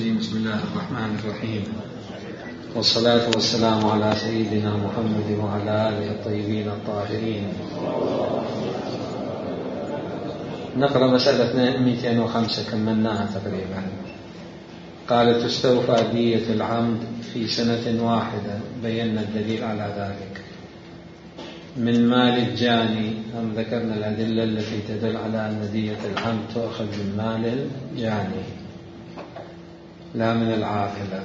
الرجيم. بسم الله الرحمن الرحيم، والصلاة والسلام على سيدنا محمد وعلى آله الطيبين الطاهرين. نقرأ مسألة 205 كملناها تقريبا. قال: تستوفى دية العمد في سنة واحدة. بينا الدليل على ذلك. من مال الجاني، هم ذكرنا الأدلة التي تدل على أن دية العمد تؤخذ من مال الجاني لا من العاقلة.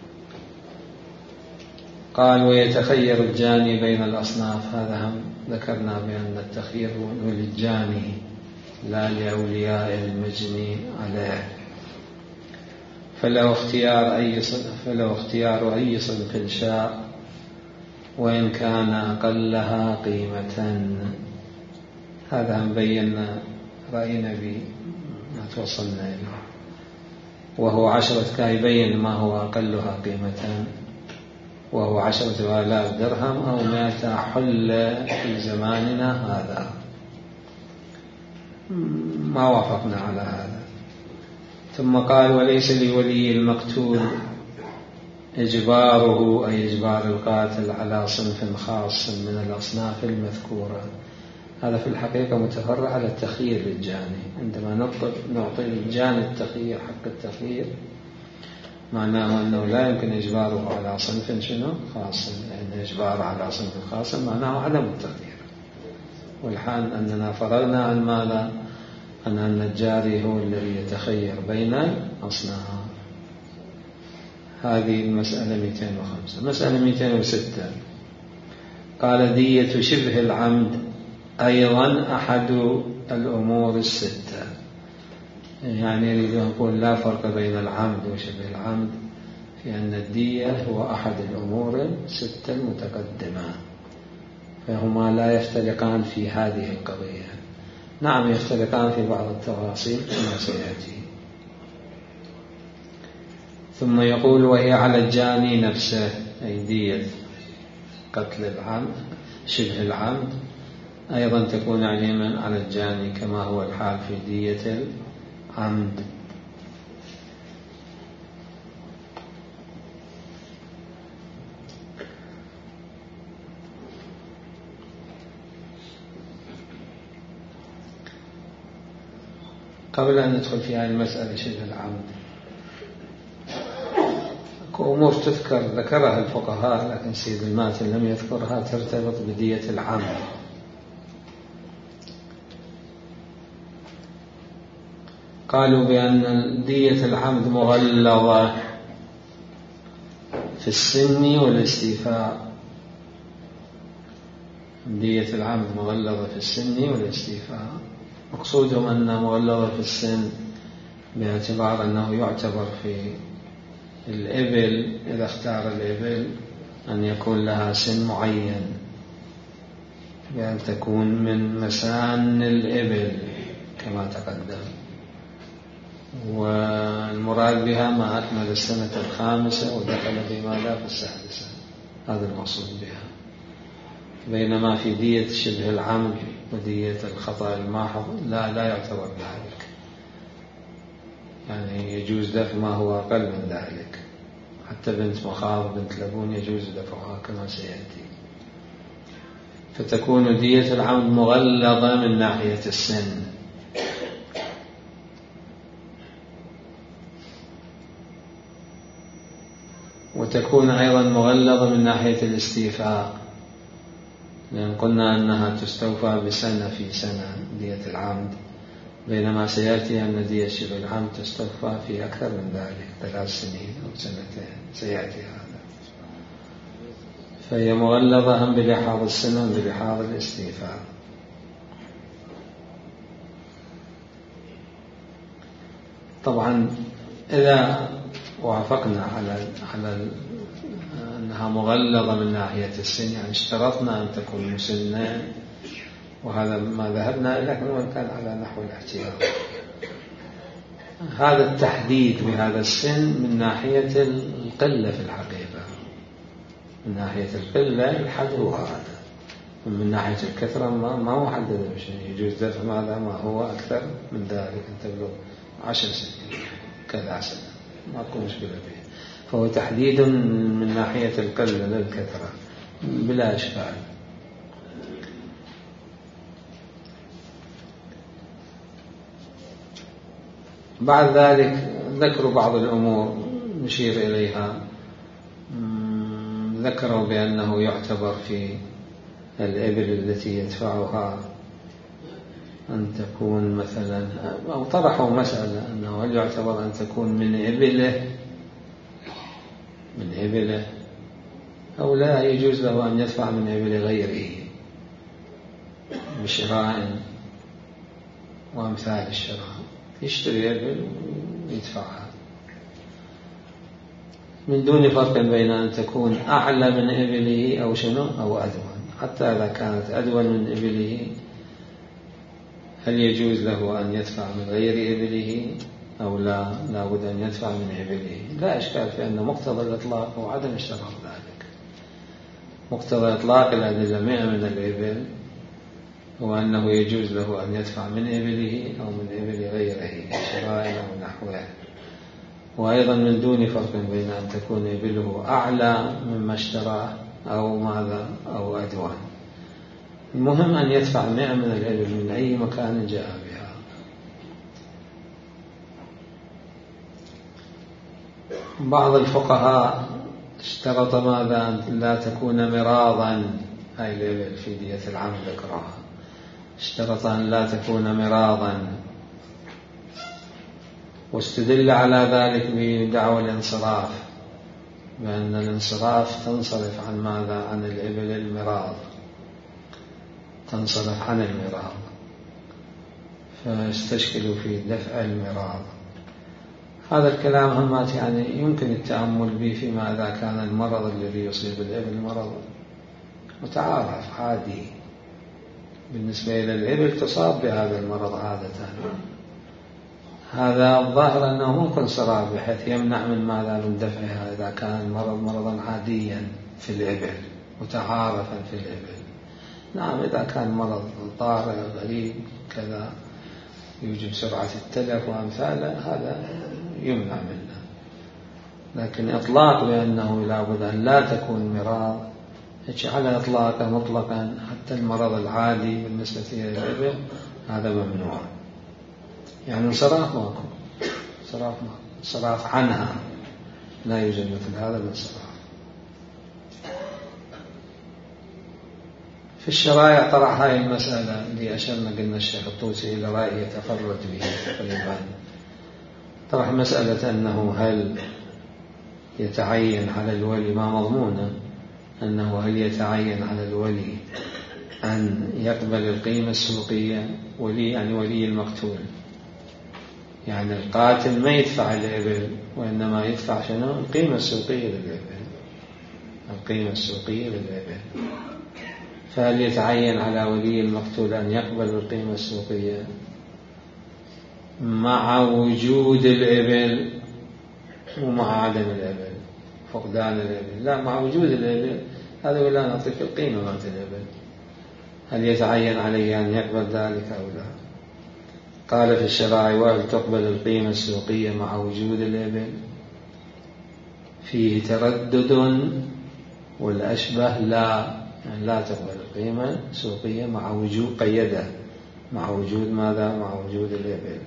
قال: ويتخير الجاني بين الأصناف. هذا هم ذكرنا بأن التخيير للجاني لا لأولياء المجني عليه. فلو اختيار أي صنف شاء وإن كان أقلها قيمة. هذا هم بينا رأينا بما توصلنا إليه، وهو 10 يبين ما هو أقلها قيمة، وهو 10,000 درهم أو 100 حلة في زماننا هذا. ما وافقنا على هذا. ثم قال: وليس لولي المقتول إجباره، أي إجبار القاتل على صنف خاص من الأصناف المذكورة. هذا في الحقيقة متفرع على التخيير للجاني. عندما نعطي للجاني التخيير حق التخيير، معناه أنه لا يمكن إجباره على صنف خاص، لأن إجباره على صنف خاص معناه عدم التخيير. والحال أننا فرغنا عن ماذا؟ أن الجاري هو الذي يتخير بين الأصناف. هذه المسألة 205. مسألة 206 قال: دية شبه العمد أيضا أحد الأمور 6. يعني يريد أن يقول لا فرق بين العمد وشبه العمد في أن الدية هو أحد الأمور 6 المتقدمة، فهما لا يفترقان في هذه القضية. نعم يفترقان في بعض التفاصيل كما سيأتي. ثم يقول: وهي على الجاني نفسه، أي دية قتل العمد شبه العمد أيضا تكون عليما على الجاني كما هو الحال في دية العمد. قبل أن ندخل في هذه المسألة شبه العمد، أمور ذكرها الفقهاء لكن سيد الماتن لم يذكرها، ترتبط بدية العمد. قالوا بأن دية العمد مغلظة في السن والاستيفاء. دية العمد مغلظة في السن والاستيفاء. مقصودهم أن مغلظة في السن باعتبار أنه يعتبر في الإبل، إذا اختار الإبل أن يكون لها سن معين، بأن تكون من مسان الإبل كما تقدم، والمراد بها ما أكمل السنة 5 ودخل بماذا في 6. هذا المقصود بها. بينما في دية شبه العمد ودية الخطأ الماحظ لا يعتبر ذلك، يعني يجوز دفع ما هو أقل من ذلك. حتى بنت مخاض بنت لبون يجوز دفعها كما سيأتي. فتكون دية العمد مغلظة من ناحية السن، وتكون أيضا مغلظة من ناحية الاستيفاء، لأن قلنا أنها تستوفى بسنة في سنة دية العمد، بينما سيأتي أن دية شبه العمد تستوفى في أكثر من ذلك، 3 سنين أو 2 سيأتي هذا. فهي مغلظة هم بلحاظ السنة وبلحاظ الاستيفاء. طبعا إذا وافقنا على أنها مغلظة من ناحية السن، يعني اشترطنا أن تكون مسنة، وهذا ما ذهبنا إليه وإن كان على نحو الاحتياط. هذا التحديد بهذا السن من ناحية القلة في الحقيقة، من ناحية القلة الحد هو هذا، ومن ناحية الكثرة ما هو حدد بشيء. يجوز دفع ماذا ما هو أكثر من ذلك، أن تبلغ 10 سنين كذا سنة. ما تكون مشكلة فيه. فهو تحديد من ناحية القلة للكثرة بلا إشكال. بعد ذلك ذكروا بعض الأمور نشير إليها. ذكروا بأنه يعتبر في الإبل التي يدفعها أن تكون مثلا، أو طرحوا مسألة أنه هل يعتبر أن تكون من إبله أو لا يجوز له أن يدفع من إبل غيره بشراء وأمثال الشراء، يشتري إبل ويدفعها من دون فرق بين أن تكون أعلى من إبله أو شنو أو أدون. حتى إذا كانت أدون من إبله هل يجوز له أن يدفع من غير إبله أو لا بد أن يدفع من إبله؟ لا إشكال في أن مقتضى الإطلاق هو عدم اشتراط ذلك. مقتضى إطلاق الأدلة من الإبل هو أنه يجوز له أن يدفع من إبله أو من إبل غيره شراء أو نحوه. وأيضا من دون فرق بين أن تكون إبله أعلى مما اشتراه أو ماذا أو أدوان. المهم أن يدفع 100 من الإبل من أي مكان جاء بها. بعض الفقهاء اشترط ماذا أن لا تكون مراضا، هاي الإبل في دية العمد ذكرها، اشترط أن لا تكون مراضا، واستدل على ذلك بدعوى الانصراف، بأن الانصراف تنصرف عن ماذا؟ عن الإبل المراض، تنصرف عن المراض، فاستشكلوا في دفع المراض. هذا الكلام همات يعني يمكن التأمل به فيما إذا كان المرض الذي يصيب الإبل مرض متعارف عادي. بالنسبة إلى الإبل تصاب بهذا المرض عادة، هذا الظاهر أنه ممكن صراف بحيث يمنع من ماذا؟ من دفعها إذا كان المرض مرضا عاديا في الإبل متعارفا في الإبل. نعم إذا كان مرض طارئ غريب كذا يوجب سرعة التلف وأمثاله هذا يمنع منه، لكن إطلاق بأنه لا بد أن لا تكون مراض على إطلاقه مطلقا حتى المرض العادي بالنسبة إلى الإبل هذا ممنوع. يعني صراف عنها لا يوجد مثل هذا الانصراف. في الشرائع طرح هاي المسألة اللي أشرنا قلنا الشيخ الطوسي إلى رأي يتفرد به تقريبا. طرح مسألة أنه هل يتعين على الولي، ما مضمونه أنه هل يتعين على الولي أن يقبل القيمة السوقية، ولي يعني ولي المقتول، يعني القاتل ما يدفع الإبل وإنما يدفع شنو؟ القيمة السوقية للإبل، القيمة السوقية للإبل. فهل يتعين على ولي المقتول أن يقبل القيمة السوقية مع وجود الإبل ومع عدم الإبل، فقدان الإبل؟ لا، مع وجود الإبل هذا ولا نعطيك القيمة مالت الإبل. هل يتعين عليه أن يقبل ذلك أو لا؟ قال في الشرائع: وهل تقبل القيمة السوقية مع وجود الإبل؟ فيه تردد، والأشبه لا، يعني لا تقبل القيمة السوقية مع وجود، قيدة مع وجود ماذا؟ مع وجود الإبل.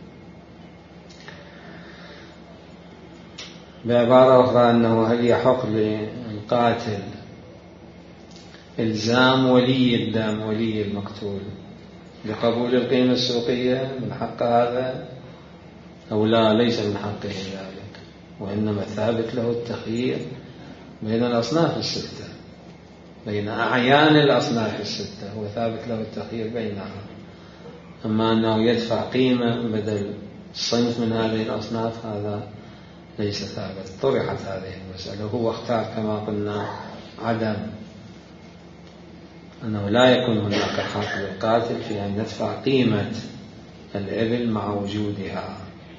بعبارة أخرى أنه هل يحق للقاتل إلزام ولي الدم، ولي المقتول، لقبول القيمة السوقية؟ من حق هذا أو لا؟ ليس من حقه ذلك، وإنما ثابت له التخيير بين الأصناف الستة، بين أعيان الأصناف الستة، هو ثابت له التخيير بينها. أما أنه يدفع قيمة بدل صنف من هذه الأصناف هذا ليس ثابت. طرحت هذه المسألة، هو اختار كما قلنا عدم، أنه لا يكون هناك حق للقاتل في أن يدفع قيمة الإبل مع وجودها.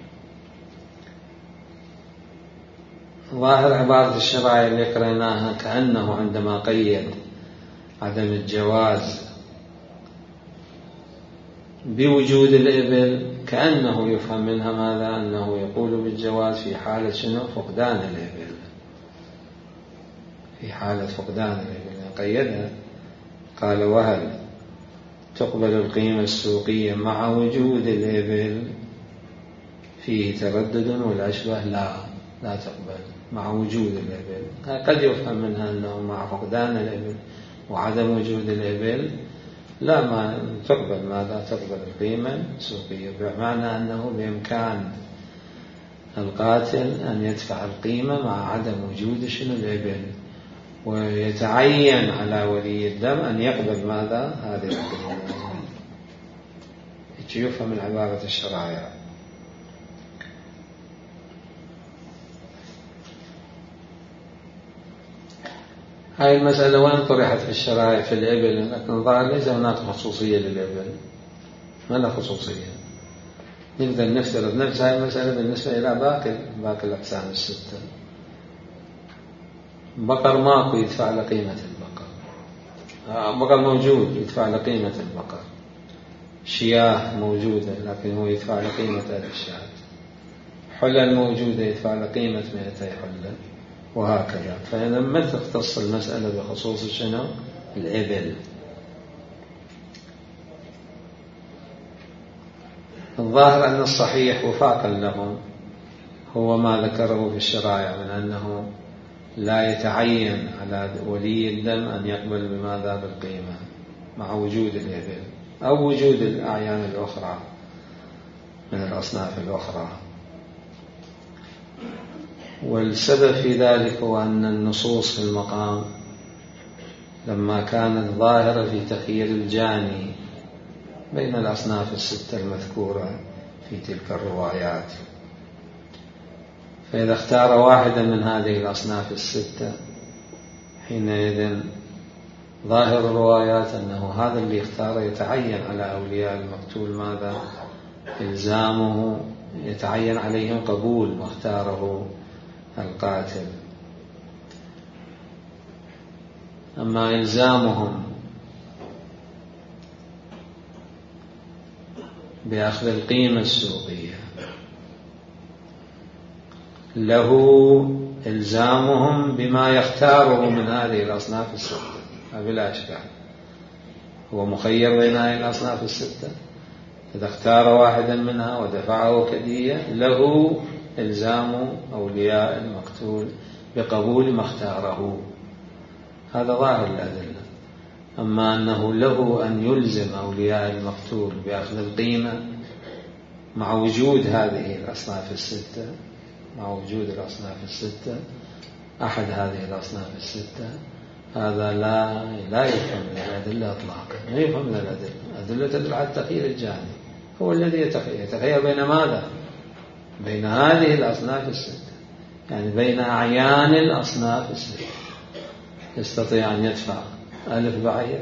ظاهر عبارة الشرائع اللي قرأناها كأنه عندما قيد عدم الجواز بوجود الإبل كأنه يفهم منها ماذا؟ أنه يقول بالجواز في حالة شنو؟ فقدان الإبل. في حالة فقدان الإبل قيدها، قال وهل تقبل القيمة السوقية مع وجود الإبل؟ فيه تردد والأشبه لا تقبل مع وجود الإبل. قد يفهم منها أنه مع فقدان الإبل وعدم وجود الإبل لا ما تقبل ماذا؟ تقبل القيمة السوقية، بمعنى أنه بإمكان القاتل أن يدفع القيمة مع عدم وجود شنو؟ الإبل، ويتعين على ولي الدم أن يقبل ماذا؟ هذه القيمة. يفهم من عبارة الشرائع. هاي المسألة وين طرحت في الشرائع؟ في الإبل، لكن ظاهر ليس هناك خصوصية للإبل، ما لا خصوصية. نقدر نفترض نفس هاي المسألة بالنسبة إلى باقي الأقسام الستة. بقر ماكو يدفع لقيمة البقر، بقر موجود يدفع لقيمة البقر، شياه موجودة لكن هو يدفع لقيمة 1000 شاة، حلل موجودة يدفع لقيمة 200 حلل، وهكذا. فلما تختص المسألة بخصوص شنو؟ الإبل. الظاهر أن الصحيح وفاقا لهم هو ما ذكره في الشرائع من أنه لا يتعين على ولي الدم أن يقبل بماذا؟ بالقيمة مع وجود الإبل أو وجود الأعيان الأخرى من الأصناف الأخرى. والسبب في ذلك هو أن النصوص في المقام لما كانت ظاهرة في تخيير الجاني بين الأصناف الستة المذكورة في تلك الروايات، فإذا اختار واحدا من هذه الأصناف الستة حينئذ ظاهر الروايات أنه هذا اللي اختار يتعين على أولياء المقتول ماذا؟ إلزامه، يتعين عليهم قبول ما اختاره القاتل. أما إلزامهم بأخذ القيمة السوقية له إلزامهم بما يختاره من هذه الأصناف الستة بلا إشكال، هو مخير بين هذه الأصناف الستة. إذا اختار واحدا منها ودفعه كدية له إلزام أولياء المقتول بقبول ما اختاره، هذا ظاهر الأدلة. أما أنه له أن يلزم أولياء المقتول بأخذ القيمة مع وجود هذه الأصناف الستة، مع وجود الأصناف الستة أحد هذه الأصناف الستة، هذا لا يفهم من الأدلة إطلاقا، لا يفهم من الأدلة. الأدلة تدل على التخيير الجاني، هو الذي يتخير بين ماذا؟ بين هذه الأصناف الستة، يعني بين أعيان الأصناف الستة. يستطيع أن يدفع 1000 بعير،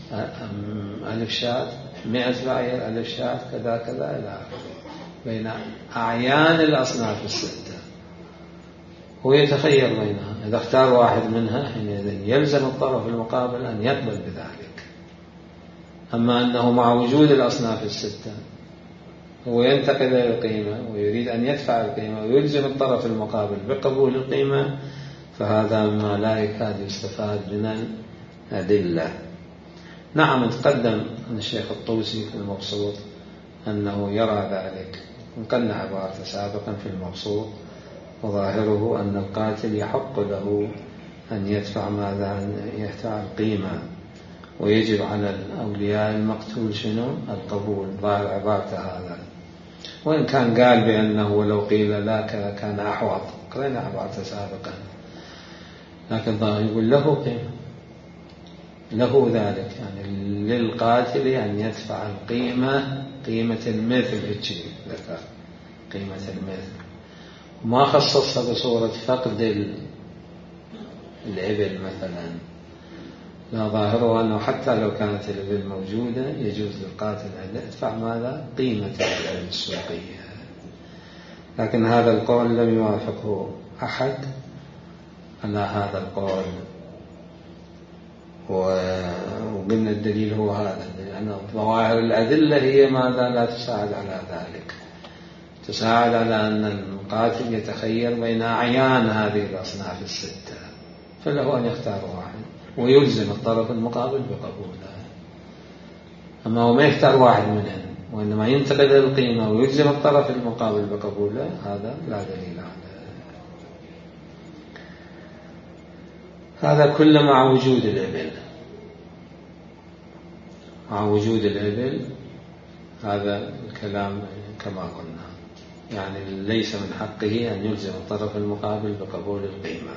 1000 شاة، 100 بعير، 1000 شاة، كذا كذا إلى آخره، بين أعيان الأصناف الستة هو يتخير بينها. إذا اختار واحد منها حينئذ يلزم الطرف المقابل أن يقبل بذلك. أما أنه مع وجود الأصناف الستة هو ينتقل إلى القيمة ويريد أن يدفع القيمة ويلزم الطرف المقابل بقبول القيمة، فهذا ما لا يكاد يستفاد من الأدلة. نعم، تقدم عن الشيخ الطوسي في المبسوط أنه يرى ذلك، وقلنا عبارة سابقا في المبسوط، وظاهره أن القاتل يحق له أن يدفع ماذا؟ أن يدفع القيمة، ويجب على الأولياء المقتول شنو؟ القبول. ظاهر عبارته هذا، وإن كان قال بأنه ولو قيل لا كان أحوط، قرأنا عبارته سابقا، لكن ظاهر يقول له قيمة، له ذلك، يعني للقاتل أن يدفع القيمة، قيمة المثل، ذكر قيمة المثل، ما خصصها بصورة فقد الإبل مثلا. لا، ظاهره أنه حتى لو كانت الإبل موجودة يجوز للقاتل أن يدفع ماذا؟ قيمة الإبل السوقية. لكن هذا القول لم يوافقه أحد على هذا القول، وقلنا الدليل هو هذا، لأن ظواهر الأدلة هي ماذا لا تساعد على ذلك، تساعد على أن القاتل يتخير بين أعيان هذه الأصناف الستة، فله أن يختار واحد ويلزم الطرف المقابل بقبوله. أما هو ما يختار واحد منهم وإنما ينتقل إلى القيمة ويلزم الطرف المقابل بقبوله، هذا لا دليل عليه. هذا كله مع وجود الإبل، مع وجود الإبل. هذا الكلام كما قلنا يعني ليس من حقه أن يلزم الطرف المقابل بقبول القيمة.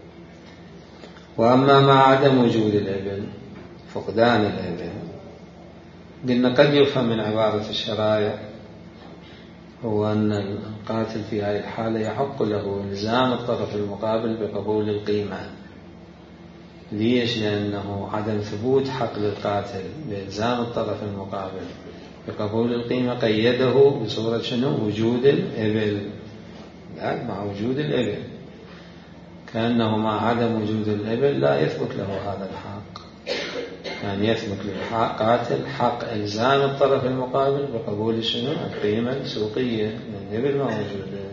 وأما مع عدم وجود الإبل، فقدان الإبل، قلنا قد يفهم من عبارة الشرائع هو أن القاتل في هذه الحالة يحق له إلزام الطرف المقابل بقبول القيمة. ليش؟ لأنه عدم ثبوت حق للقاتل بإلزام الطرف المقابل بقبول القيمة قيده بصورة شنو؟ وجود الإبل. لا، مع وجود الإبل، كأنه مع عدم وجود الإبل لا يثبت له هذا الحق، يعني يثبت للقاتل حق إلزام الطرف المقابل بقبول شنو؟ القيمة السوقية، لأن الإبل ما موجودة.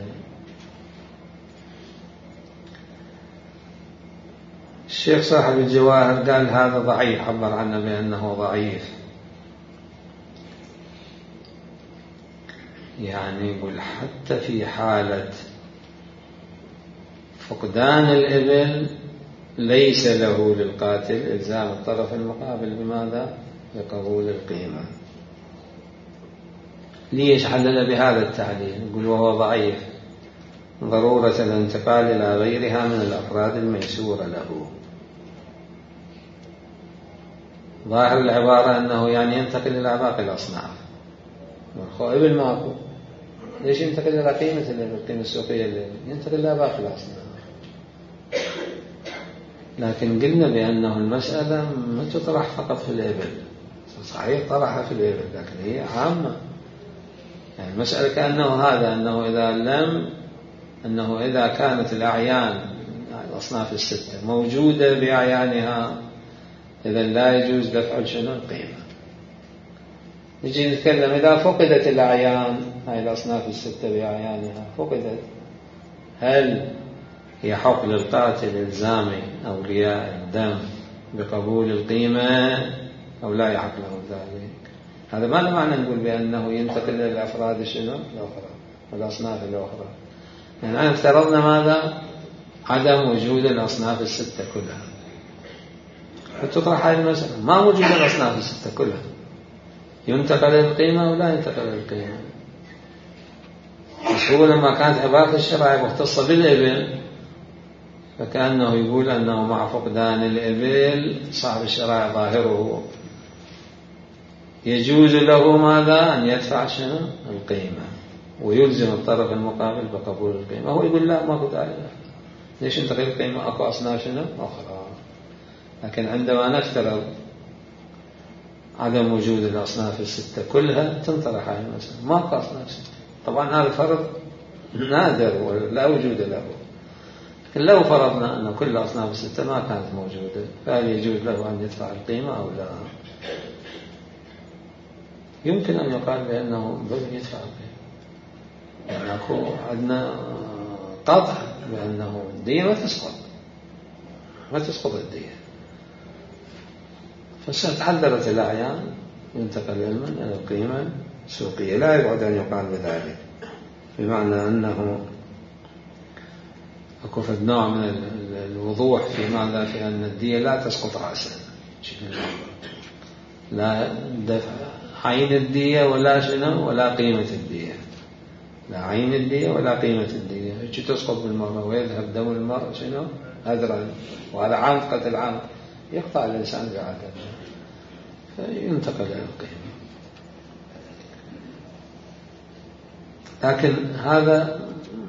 الشيخ صاحب الجواهر قال هذا ضعيف، عبر عنه بأنه ضعيف، يعني يقول حتى في حالة فقدان الإبل ليس له للقاتل إلزام الطرف المقابل بماذا؟ بقبول القيمة. ليش حلل بهذا التعليل؟ يقول وهو ضعيف، ضرورة الانتقال إلى غيرها من الأفراد الميسورة له. ظاهر العبارة أنه يعني ينتقل إلى باقي الأصناف. إبل ماكو، ليش ينتقل إلى قيمة الإبل؟ القيمة السوقية الإبل ينتقل إلى باقي الأصناف. لكن قلنا بأنه المسألة ما تطرح فقط في الإبل، صحيح طرحها في الإبل لكن هي عامة. يعني المسألة كأنه هذا، أنه إذا كانت الأعيان الأصناف الستة موجودة بأعيانها إذا لا يجوز دفع شنو؟ القيمة. نجي نتكلم إذا فقدت الأعيان هاي الأصناف الستة بأعيانها، فقدت، هل يحق للقاتل إلزام أولياء الدم بقبول القيمة أو لا يحق له ذلك؟ هذا ما له معنى نقول بأنه ينتقل إلى الأفراد شنو؟ الأخرى والأصناف الأخرى. يعني أنا افترضنا ماذا؟ عدم وجود الأصناف الستة كلها، فتطرح هذه المسألة ما وجود الأصناف الستة كلها، ينتقل إلى القيمة ولا ينتقل إلى القيمة؟ مش هو لما كانت عبارة الشرائع مختصة بالإبل فكأنه يقول أنه مع فقدان الإبل صاحب الشرائع ظاهره يجوز له ماذا؟ أن يدفع شنو؟ القيمة ويلزم الطرف المقابل بقبول القيمة. هو يقول لا، ما كنت أعرف، ليش ينتقل القيمة؟ أكو أصناف شنو؟ أخرى. لكن عندما نفترض عدم وجود الأصناف الستة كلها تنطرح هذه المسألة، ما أكو أصناف ستة. طبعا هذا فرض نادر ولا وجود له، لكن لو فرضنا أن كل الأصناف الستة ما كانت موجودة فهل يجوز له أن يدفع القيمة أو لا؟ يمكن أن يقال بأنه بل يدفع القيمة، يعني أكو عندنا قطع بأنه الدية ما تسقط الدية، فستحددت الأعيان ينتقل علما إلى القيمة السوقية. لا يبعد أن يقال بذلك، بمعنى أنه أكو فد نوع من الوضوح في ماذا؟ في أن الدية لا تسقط رأسا، لا دفع عين الدية ولا شنو ولا قيمة الدية، لا عين الدية ولا قيمة الدية، هيك تسقط بالمرة ويذهب دم المرء شنو؟ هدرا، وهذا عام قتل عام يقطع الإنسان بعدم، فينتقل إلى القيمة. لكن هذا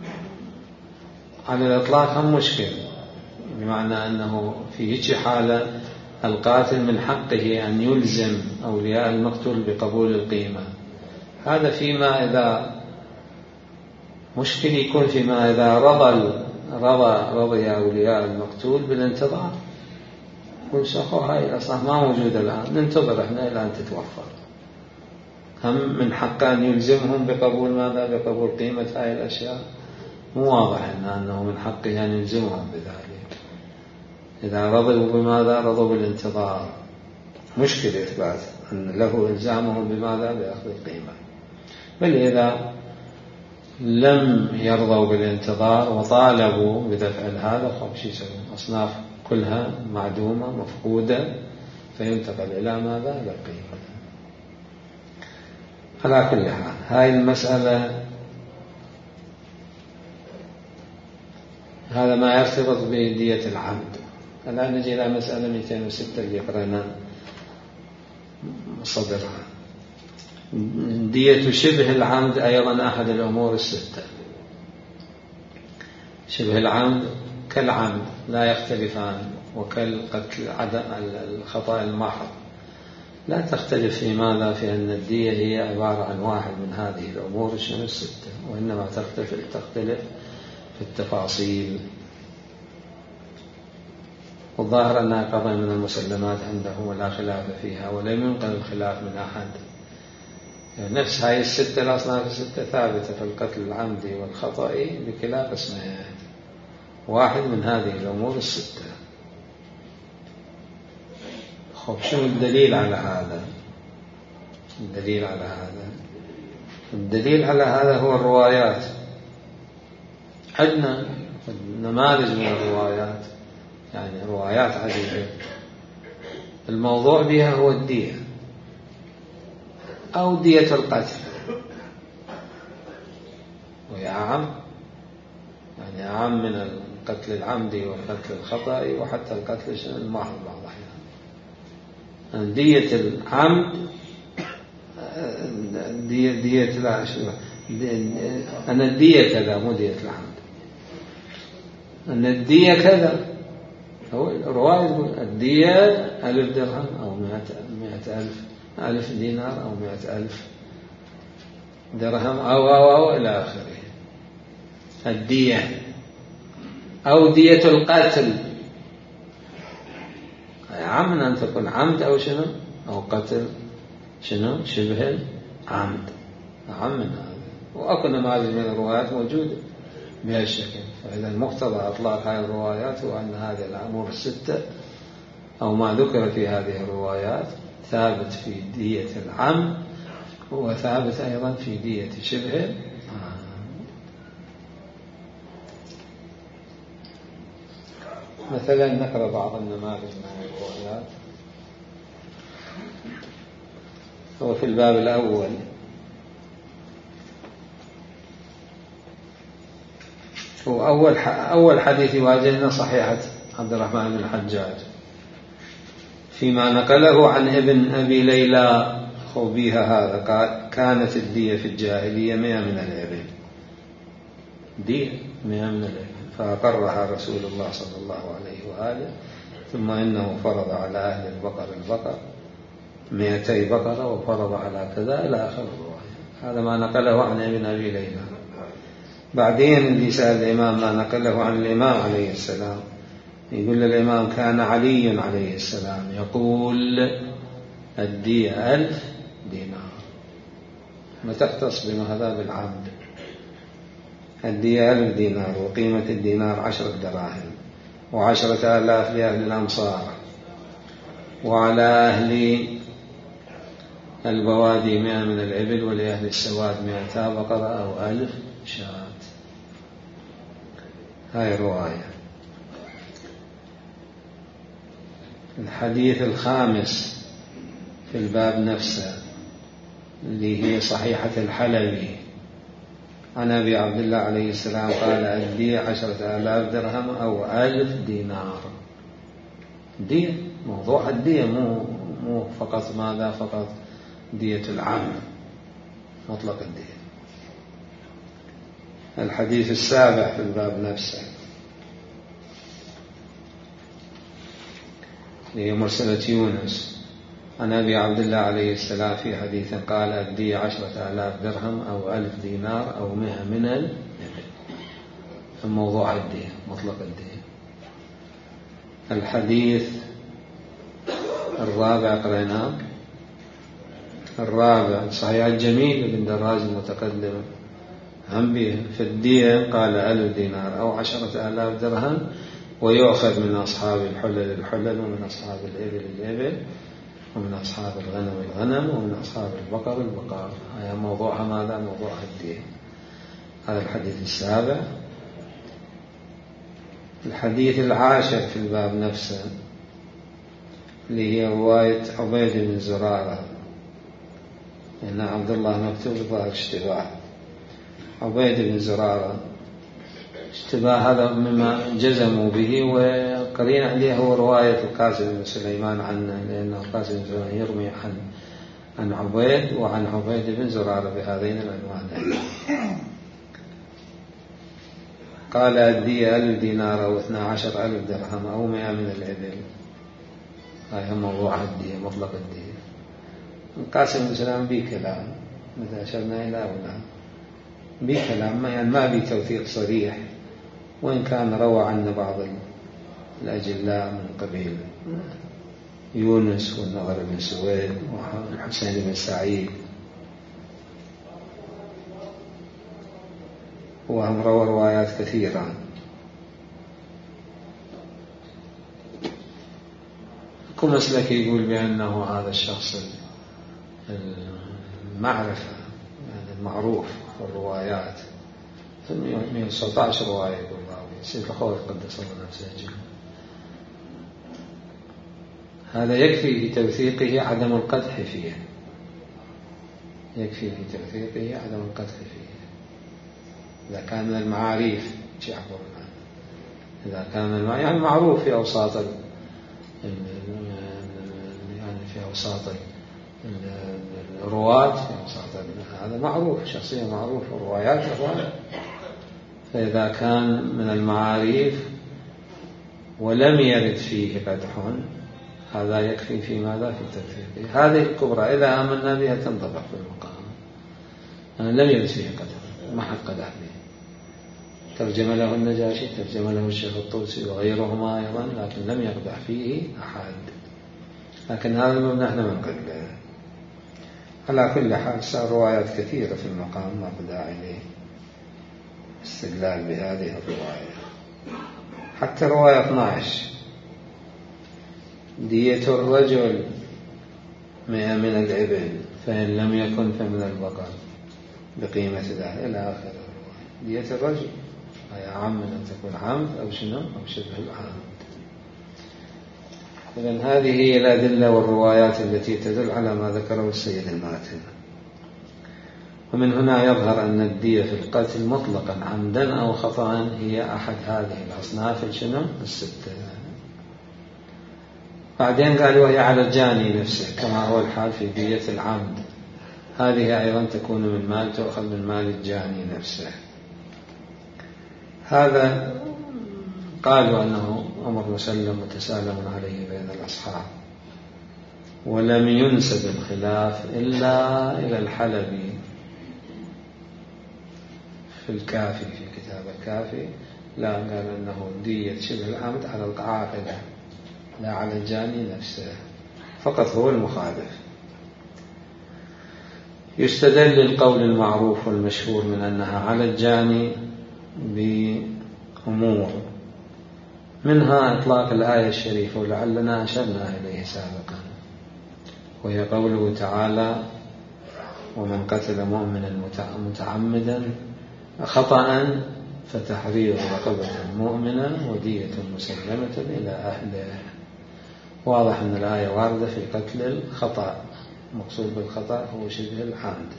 على الإطلاق هم مشكل، بمعنى أنه في هيك حالة القاتل من حقه أن يلزم أولياء المقتول بقبول القيمة. هذا فيما إذا مشكل يكون فيما إذا رضي أولياء المقتول بالانتظار، قل شيخ هاي الأصناف ما موجودة الآن، ننتظر إحنا إلى أن تتوفر. هم من حق أن يلزمهم بقبول ماذا؟ بقبول قيمة هاي الأشياء؟ مو واضح أنه من حقه أن يلزمهم بذلك. إذا رضوا بماذا؟ رضوا بالانتظار. مشكل إثبات أن له إلزامهم بماذا؟ بأخذ القيمة. بل إذا لم يرضوا بالانتظار وطالبوا بدفع هذا فمش يسوون، أصناف كلها معدومة مفقودة، فينتقل إلى ماذا؟ إلى القيمة. على كل حال هاي المسألة، هذا ما يرتبط بدية العمد. الآن نجي إلى مسألة 206 اللي قرأنا صدرها. دية شبه العمد أيضا أحد الأمور الستة. شبه العمد كالعمد لا يختلفان، وكالقتل عدم الخطأ المحض لا تختلف في ماذا؟ في أن الدية هي عبارة عن واحد من هذه الأمور الستة، وإنما تختلف في التفاصيل. والظاهر أنها قضية من المسلمات عنده ولا خلاف فيها، ولم ينقل الخلاف من أحد. نفس هاي الستة الأصناف الستة ثابتة في القتل العمدي والخطأ بكلا قسمين، واحد من هذه الأمور الستة. شنو الدليل على هذا؟ الدليل على هذا هو الروايات. عندنا نماذج من الروايات، يعني روايات عديدة الموضوع بها هو الدية أو دية القتل، وهي أعم، يعني أعم من القتل العمدي والقتل الخطأ وحتى القتل المحض بعض الأحيان. دية العمد دية لا شو أن الدية كذا، مو دية العمد، أن الدية كذا. هو الرواية الدية 1000 درهم أو 100,000 ألف دينار أو 100,000 درهم أو إلى آخره. الدية أو دية القتل عم من أن تكون عمد أو شنو أو قتل شنو شبه عمد، عم من هذا. وأكو نماذج من الروايات موجودة بهالشكل. فإذا مقتضى إطلاق هذه الروايات هو أن هذه الأمور الستة أو ما ذكر في هذه الروايات ثابت في دية العمد، هو ثابت أيضا في دية شبه. مثلا نقرأ بعض النماذج من الروايات. هو في الباب الأول هو أول حديث يواجهنا صحيحة عبد الرحمن بن الحجاج فيما نقله عن ابن أبي ليلى خوبيها. هذا قال كانت الدية في الجاهلية 100 من الإبل، دية 100 من الإبل، فأقرها رسول الله صلى الله عليه وآله، ثم إنه فرض على أهل البقر 200 بقرة، وفرض على كذا إلى آخر الرواية. هذا ما نقله عن ابن أبي ليلى. بعدين اللي سأل الإمام ما نقله عن الإمام عليه السلام، يقول الإمام كان علي عليه السلام يقول الدية 1000 دينار، ما تختص بمهذا بالعبد. الدية 1000 دينار، وقيمة الدينار 10 دراهم، و10,000 لأهل الأمصار، وعلى أهل البوادي 100 من الإبل، ولأهل السواد 200 بقرة أو 1000 شاة. هاي رواية. الحديث الخامس في الباب نفسه اللي هي صحيحة الحلبي عن أبي عبد الله عليه السلام قال الدية 10,000 درهم أو 1000 دينار. دية، موضوع الدية مو فقط ماذا؟ فقط دية العام، مطلق الدية. الحديث السابع في الباب نفسه هي مرسلة يونس عن أبي عبد الله عليه السلام في حديث قال الدية 10,000 درهم أو 1000 دينار أو 100 من الإبل. موضوع الدية، مطلق الدية. الحديث الرابع قريناه. الرابع صحيح الجميل ابن دراج المتقدم هم به في الدية قال 1000 دينار أو 10,000 درهم، ويؤخذ من أصحاب الحلل الحلل، ومن أصحاب الإبل الإبل، ومن أصحاب الغنم الغنم، ومن أصحاب البقر البقر. هذا موضوعها ماذا؟ موضوع الدية. هذا الحديث السابع. الحديث العاشر في الباب نفسه اللي هي رواية عبيد بن زرارة، لأن عبد الله مكتوب ظاهر اشتباه. عبيد بن زرارة اشتباه هذا مما جزموا به، وقرين عليه هو رواية القاسم بن سليمان عنه، لأن القاسم بن سليمان يرمي عن عبيد وعن عبيد بن زرارة بهذين العنوانين. قال الدية 1000 دينار أو 12,000 درهم أو 100 من الإبل. هذا موضوع الدية، مطلق الدية. القاسم بن سليمان به كلام مثل أشرنا إلى أولا، به كلام يعني ما به توثيق صريح، وإن كان روى عنا بعض الأجلاء من قبيل يونس والنضر بن سويد والحسين بن سعيد، وهم روى روايات كثيرة. كل مسلك يقول بأنه هذا الشخص المعرفة يعني المعروف في الروايات 119 رواية يقول راوي سيد الخوي قدس الله نفسه. هذا يكفي في توثيقه عدم القدح فيه، يكفي في توثيقه عدم القدح فيه إذا كان من المعاريف. إذا كان يعني معروف في أوساط يعني في أوساط الرواة، في أوساط هذا معروف، شخصية معروف الروايات. فإذا كان من المعاريف ولم يرد فيه قدح هذا يكفي في ماذا؟ في توثيقه. هذه الكبرى إذا آمنا بها تنطبق في المقام. يعني لم يرد فيه قدح، ما حد قدح به. ترجم له النجاشي، ترجم له الشيخ الطوسي وغيرهما أيضا، لكن لم يقدح فيه أحد. لكن هذا المبنى احنا من قبله. على كل حال صار روايات كثيرة في المقام، ما بدأ إليه استدلال بهذه الرواية. حتى رواية 12 دية الرجل 100 من الإبل فإن لم يكن فمن البقر بقيمة ذلك إلى آخر الرواية. دية الرجل هي عام من أن تكون عمد أو شنو أو شبه العمد. إذن هذه هي الأدلة والروايات التي تدل على ما ذكره السيد الماتن. ومن هنا يظهر أن الدية في القتل مطلقا عمدا أو خطأ هي أحد هذه الأصناف الشنو الستة. بعدين قال وهي على الجاني نفسه كما هو الحال في دية العمد. هذه أيضا تكون من مال، تؤخذ من مال الجاني نفسه. هذا قالوا أنه أمر مسلم متسالم عليه بين الأصحاب، ولم ينسب الخلاف إلا إلى الحلبي في الكافي، في كتاب الكافي. لا، قال أنه دية شبه العمد على العاقلة لا على الجاني نفسه، فقط هو المخالف. يستدل القول المعروف والمشهور من أنها على الجاني بأمور، منها إطلاق الآية الشريفة ولعلنا أشرنا إليه سابقا، وهي قوله تعالى ومن قتل مؤمنا متعمدا خطأ فتحرير رقبة مؤمنة ودية مسلمة إلى أهله. واضح أن الآية واردة في قتل الخطأ، مقصود بالخطأ هو شبه العمد،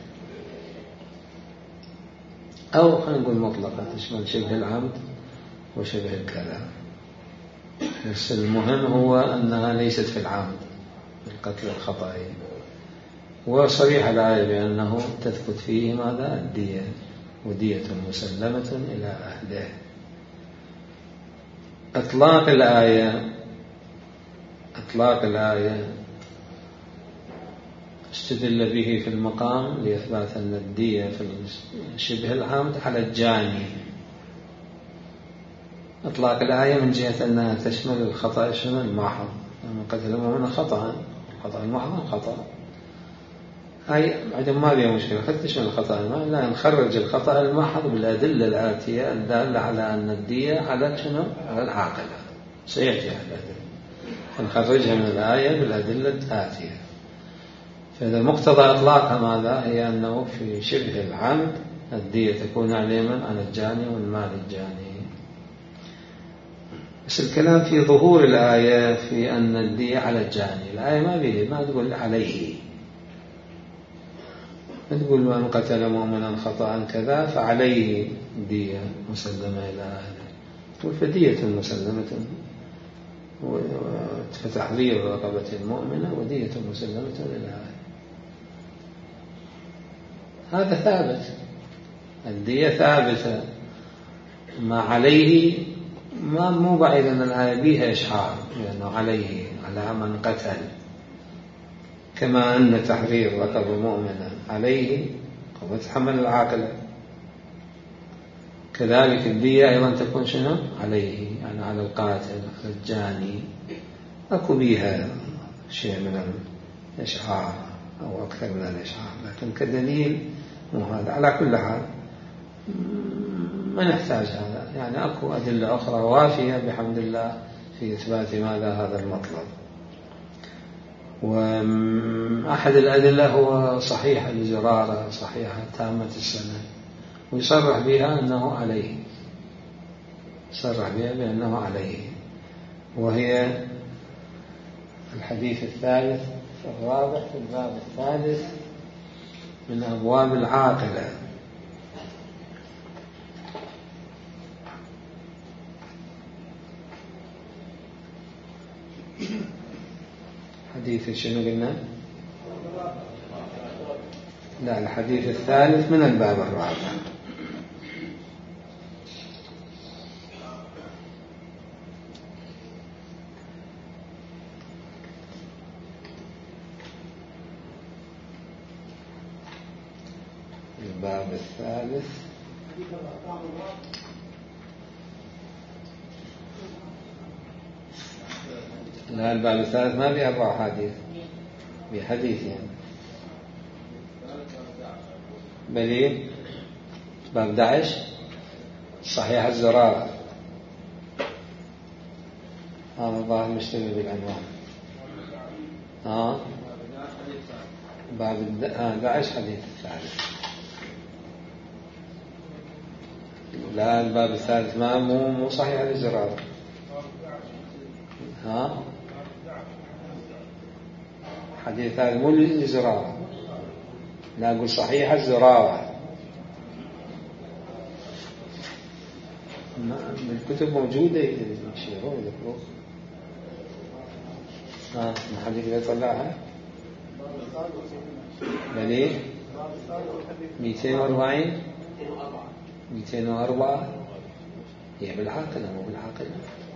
أو خلينا نقول مطلقا تشمل شبه العمد وشبه الكلام، بس المهم هو أنها ليست في العمد القتل الخطأي. وصريح الآية بأنه تثبت فيه ماذا؟ الدية، ودية مسلمة إلى أهله. إطلاق الآية استدل به في المقام لإثبات أن الدية في شبه العمد على الجاني. إطلاق الآية من جهة أنها تشمل الخطأ شنو المحض، من قتل مؤمنا خطأ الخطأ المحض خطأ، هاي عندهم ما بيها مشكلة. فتش من الخطأ المحض، لا نخرج الخطأ المحض بالأدلة الآتية الدالة على أن الدية على شنو؟ على العاقلة، سيأتي على الأدلة، فنخرجها من الآية بالأدلة الآتية. فإذا مقتضى إطلاقها ماذا؟ هي أنه في شبه العمد الدية تكون على من؟ على الجاني والمال الجاني. بس الكلام في ظهور الآية في أن الدية على الجاني. الآية ما تقول عليه، ما تقول من قتل مؤمنا خطأ كذا فعليه دية مسلمة إلى أهله، تقول فدية مسلمة فتحرير رقبة المؤمنة ودية مسلمة إلى أهله. هذا ثابت، الدية ثابتة. ما عليه ما مو بعيد أن الآية بها إشعار لأنه عليه على من قتل، كما أن تحرير رقبة مؤمنة عليه وتحمل العاقلة، كذلك الدية أيضا تكون شنو؟ عليه، يعني على القاتل على الجاني. أكو بها شيء من الإشعار أو أكثر من الإشعار، لكن كدليل مو هذا. على كل حال ما نحتاج هذا، يعني أكو أدلة أخرى وافية بحمد الله في إثبات ماذا؟ هذا المطلب. وأحد الأدلة هو صحيح الزرارة، صحيحة تامة السنة، ويصرح بها أنه عليه، صرح بها بأنه عليه، وهي الحديث الثالث الرابع في الباب الثالث من أبواب العاقلة. حديث شنو قلنا؟ لا، الحديث الثالث من الباب الرابع. الباب الثالث لا، الباب الثالث ما فيه 4 حديث، بحديثين بلي باب 11 صحيح الزرارة، هذا الظاهر مشتبه بالعنوان. باب 11 حديث الثالث. لا، الباب الثالث ما مو صحيح الزرارة. حديث هذا مو للزرارة، لا أقول صحيح الزرارة. الكتب موجودة يشيرون يذكرون. ما حد يقدر يطلعها؟ بلي 240 204 هي بالعاقلة مو بالعاقلة.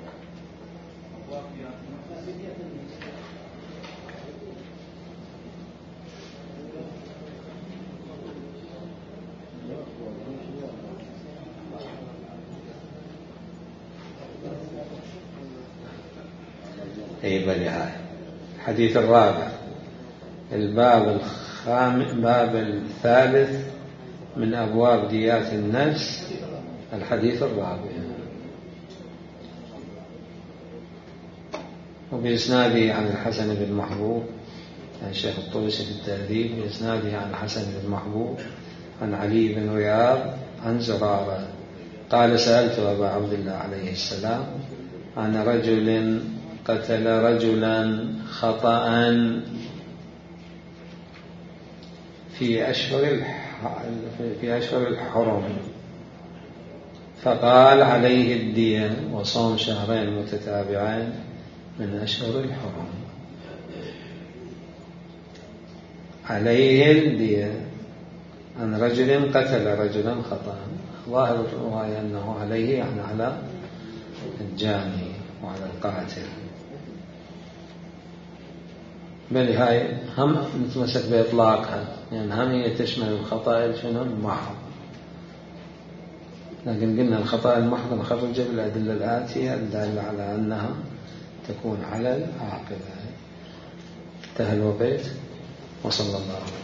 أي بلي هاي الحديث الرابع، الباب الثالث من أبواب ديات النفس، الحديث الرابع، وبإسناده عن الحسن بن محبوب، عن الشيخ الطوسي في التهذيب، بإسناده عن الحسن بن محبوب عن علي بن رياض عن زرارة قال: سألت أبا عبد الله عليه السلام عن رجل قتل رجلا خطأ في أشهر الحرم، فقال: عليه الدية وصوم 2 شهر متتابعين من أشهر الحرم. عليه الدية عن رجل قتل رجلا خطأ. ظاهر الرواية أنه عليه يعني على الجاني وعلى القاتل، بل هاي هم نتمسك بإطلاقها، يعني هم هي تشمل الخطأ شنو المحض، لكن قلنا الخطأ المحض نخرجه بالأدلة الآتية الدالة على أنها تكون على العاقلة. انتهى الوقت. وصلى الله عليه